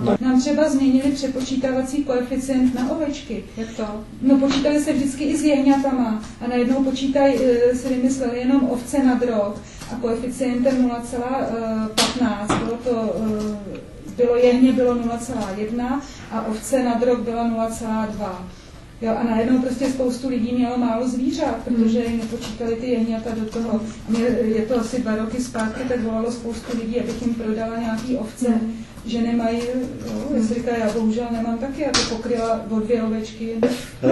Nám třeba změnili přepočítávací koeficient na ovečky. Jak to? No počítali se vždycky i s jehňatama a najednou počítají, si vymysleli jenom ovce na drog a koeficientem 0,15. Bylo jehně bylo 0,1 a ovce na drog byla 0,2. Jo, a najednou prostě spoustu lidí mělo málo zvířat, protože jim nepočítali ty jehňata do toho. A je to asi 2 roky zpátky, tak volalo spoustu lidí, abych jim prodala nějaký ovce, že nemají, jo, já si říkala, já bohužel nemám taky, aby pokryla o 2 ovečky.